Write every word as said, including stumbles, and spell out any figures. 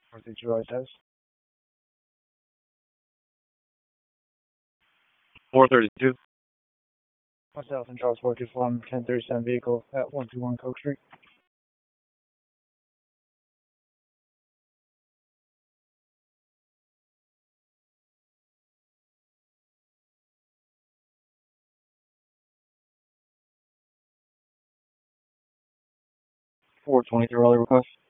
What did you write this? four thirty-two. Myself and Charles four two one ten thirty-seven vehicle at one two one Coke Street. four twenty-three early request.